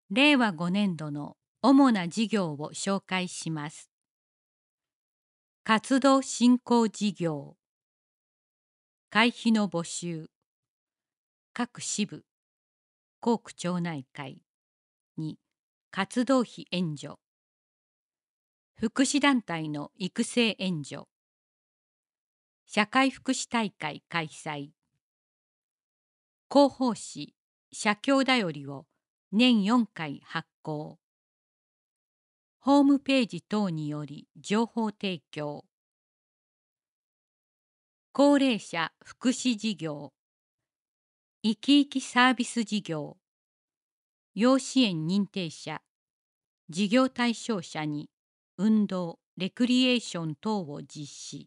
令和5年度の主な事業を紹介します。活動振興事業、会費の募集、各支部、校区町内会に活動費援助、福祉団体の育成援助、社会福祉大会開催、広報誌、社協だよりを年4回発行、ホームページ等により情報提供、高齢者福祉事業、生き生きサービス事業、要支援認定者、事業対象者に運動・レクリエーション等を実施。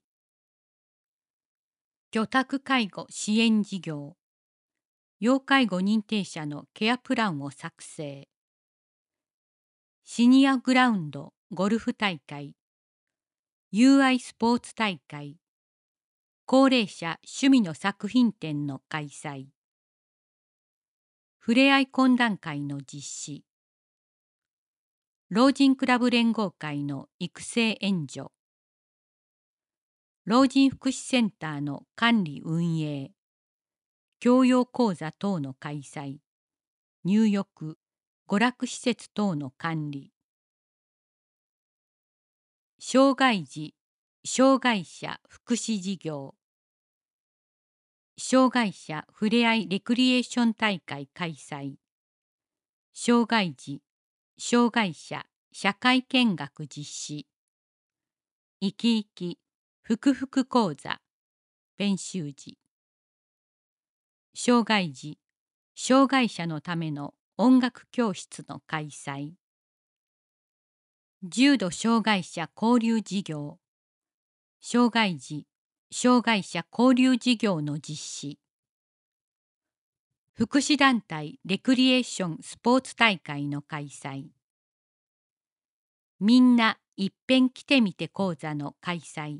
居宅介護支援事業、要介護認定者のケアプランを作成。シニアグラウンドゴルフ大会、UI スポーツ大会、高齢者趣味の作品展の開催。ふれあい懇談会の実施。老人クラブ連合会の育成援助。老人福祉センターの管理運営。教養講座等の開催。入浴、娯楽施設等の管理。障害児、障害者福祉事業。障害者ふれあいレクリエーション大会開催。障害児、障害者社会見学実施。生き生きふくふく講座勉習時。障害児、障害者のための音楽教室の開催。重度障害者交流事業、障害児、障害者交流事業の実施。福祉団体レクリエーションスポーツ大会の開催。みんないっぺん来てみて講座の開催。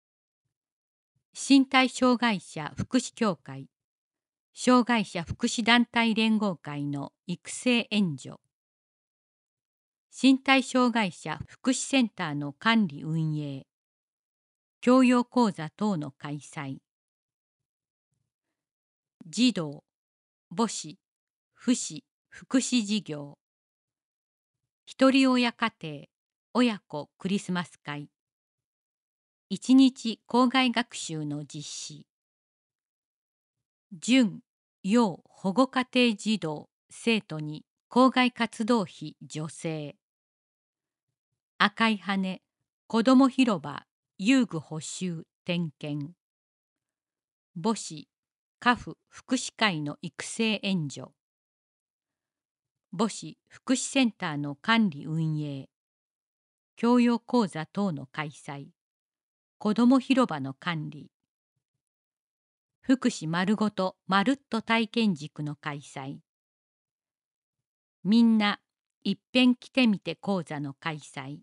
身体障害者福祉協会、障害者福祉団体連合会の育成援助。身体障害者福祉センターの管理運営。教養講座等の開催。児童、母子、父子、福祉事業。ひとり親家庭、親子クリスマス会。一日校外学習の実施。準、幼保護家庭児童、生徒に校外活動費助成。赤い羽、子ども広場、遊具補修、点検。母子、家父福祉会の育成援助。母子福祉センターの管理運営。教養講座等の開催。子ども広場の管理。福祉まるごとまるっと体験塾の開催。みんないっぺん来てみて講座の開催。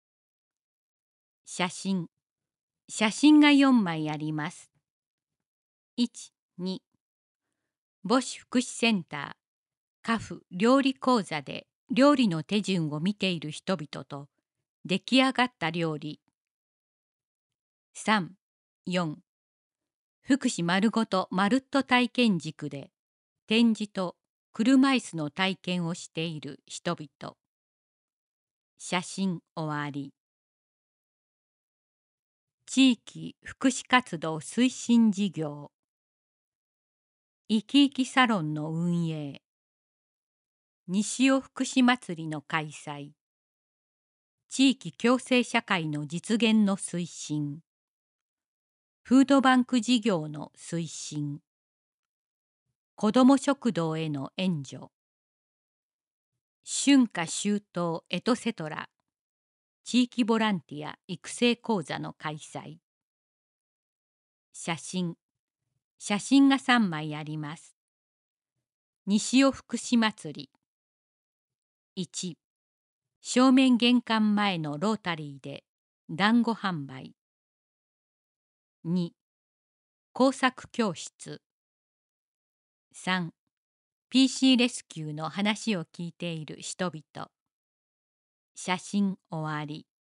写真。写真が4枚あります。1、2。母子福祉センター、家父料理講座で料理の手順を見ている人々と出来上がった料理。3、4。福祉まるごとまるっと体験塾で展示と車椅子の体験をしている人々。写真終わり。地域福祉活動推進事業。生き生きサロンの運営。西尾福祉祭りの開催。地域共生社会の実現の推進。フードバンク事業の推進。子ども食堂への援助。春夏秋冬エトセトラ。地域ボランティア育成講座の開催。写真。写真が3枚あります。西尾福祉祭り。1、正面玄関前のロータリーで団子販売。2、工作教室。3、 PC レスキューの話を聞いている人々。写真終わり。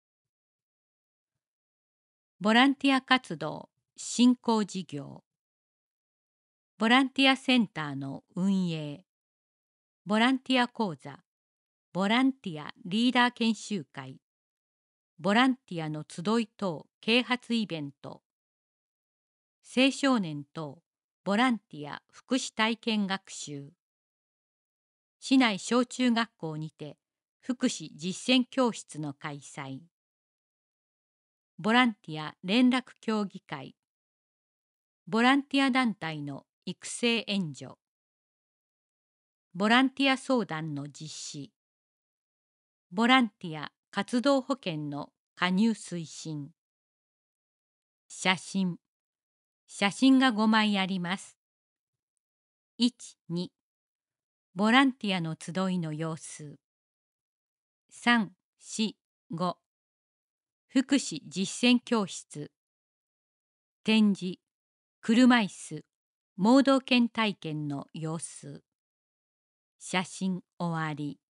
ボランティア活動振興事業。ボランティアセンターの運営。ボランティア講座。ボランティアリーダー研修会。ボランティアの集い等啓発イベント。青少年等ボランティア福祉体験学習。市内小中学校にて福祉実践教室の開催。ボランティア連絡協議会。ボランティア団体の育成援助。ボランティア相談の実施。ボランティア活動保険の加入推進。写真。写真が5枚あります。1、2。ボランティアの集いの様子。3、4、5。福祉実践教室。展示、車椅子、盲導犬体験の様子。写真終わり。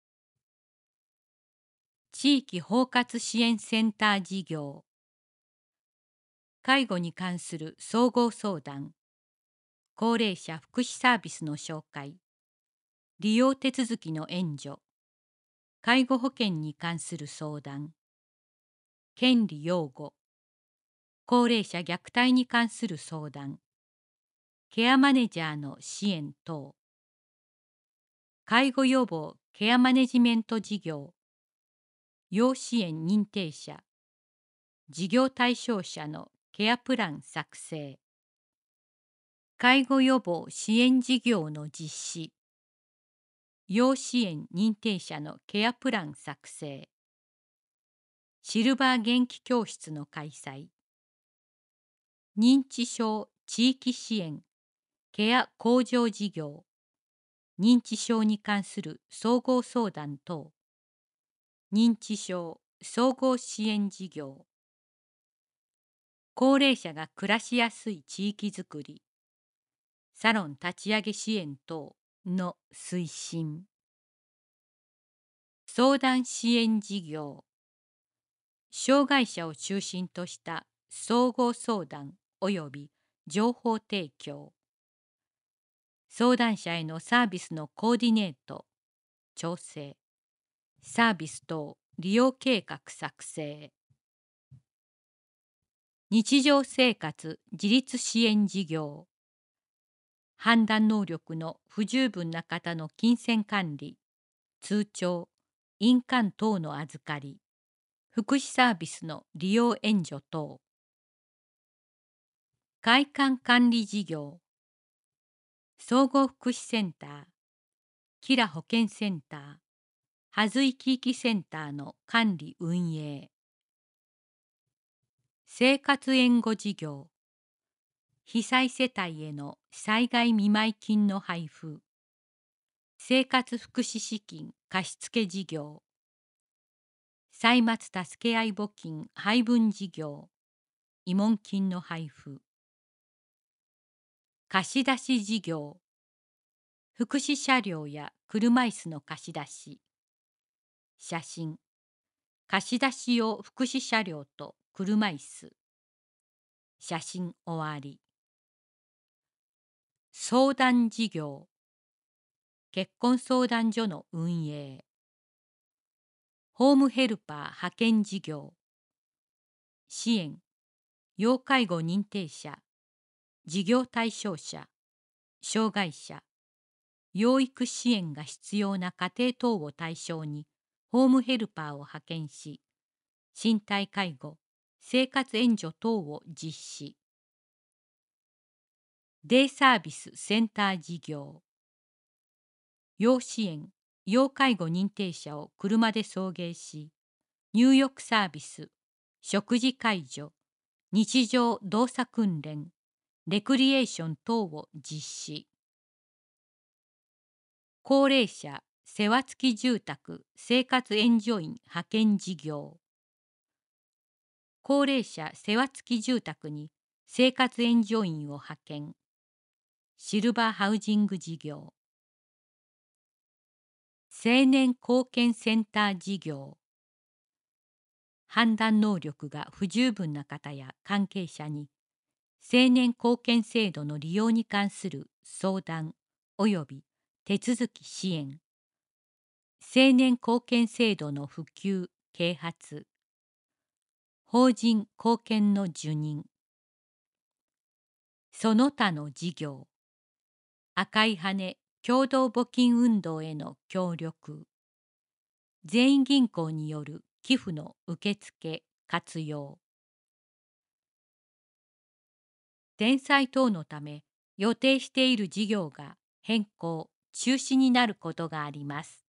地域包括支援センター事業。介護に関する総合相談。高齢者福祉サービスの紹介。利用手続きの援助。介護保険に関する相談。権利擁護。高齢者虐待に関する相談。ケアマネジャーの支援等。介護予防ケアマネジメント事業。要支援認定者。事業対象者のケアプラン作成。介護予防支援事業の実施。要支援認定者のケアプラン作成。シルバー元気教室の開催。認知症地域支援ケア向上事業。認知症に関する総合相談等。認知症総合支援事業。高齢者が暮らしやすい地域づくり。サロン立ち上げ支援等の推進。相談支援事業。障害者を中心とした総合相談及び情報提供。相談者へのサービスのコーディネート、調整。サービス等利用計画作成。日常生活自立支援事業。判断能力の不十分な方の金銭管理、通帳、印鑑等の預かり、福祉サービスの利用援助等。会館管理事業。総合福祉センター、キラ保健センター、はずい地域センターの管理運営。生活援護事業。被災世帯への災害見舞金の配布。生活福祉資金貸付事業。歳末助け合い募金配分事業。慰問金の配布。貸し出し事業。福祉車両や車椅子の貸し出し。写真。貸し出し用福祉車両と車椅子。写真終わり。相談事業。結婚相談所の運営。ホームヘルパー派遣事業。支援。要介護認定者。事業対象者。障害者。養育支援が必要な家庭等を対象にホームヘルパーを派遣し、身体介護、生活援助等を実施。デイサービスセンター事業。要支援、要介護認定者を車で送迎し、入浴サービス、食事介助、日常動作訓練、レクリエーション等を実施。高齢者世話付き住宅生活援助員派遣事業。高齢者世話付き住宅に生活援助員を派遣。シルバーハウジング事業。 青年貢献センター事業。判断能力が不十分な方や関係者に青年貢献制度の利用に関する相談及び手続き支援、青年貢献制度の普及・啓発、法人貢献の受任、その他の事業、赤い羽共同募金運動への協力、全員銀行による寄付の受付・活用、転載等のため予定している事業が変更・中止になることがあります。